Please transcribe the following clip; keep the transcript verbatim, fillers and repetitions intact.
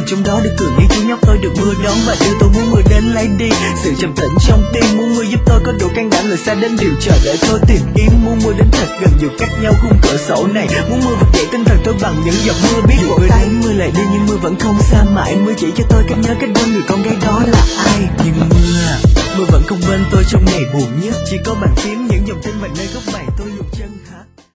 trong đó được cười như chú nhóc tôi được mưa đón và đưa tôi muốn mưa đến lấy đi sự trầm tĩnh trong tim. Muốn mưa giúp tôi có đủ can đảm lời xa đến điều chờ để tôi tìm kiếm. Muốn mưa đến thật gần dù cách nhau khung cửa sổ này. Muốn mưa vực dậy tinh thần tôi bằng những giọt mưa biết vỗ tay. Mưa lại đi nhưng mưa vẫn không xa mãi. Mưa chỉ cho tôi cách nhớ cách quên người con gái đó là ai. Nhưng mưa, mưa vẫn không bên tôi trong ngày buồn nhất. Chỉ có bàn phím những dòng tin và nơi góc bài tôi